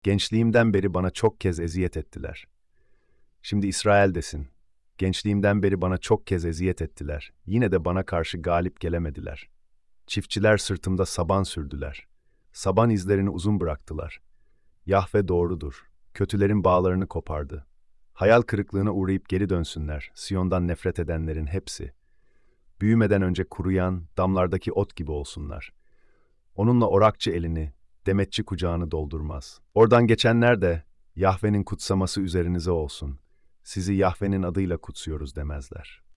Gençliğimden beri bana çok kez eziyet ettiler. Şimdi İsrail'desin. Gençliğimden beri bana çok kez eziyet ettiler. Yine de bana karşı galip gelemediler. Çiftçiler sırtımda saban sürdüler. Saban izlerini uzun bıraktılar. Yahve doğrudur. Kötülerin bağlarını kopardı. Hayal kırıklığına uğrayıp geri dönsünler, Siyon'dan nefret edenlerin hepsi. Büyümeden önce kuruyan, damlardaki ot gibi olsunlar. Onunla orakçı elini, demetçi kucağını doldurmaz. Oradan geçenler de, Yahve'nin kutsaması üzerinize olsun. Sizi Yahve'nin adıyla kutsuyoruz demezler.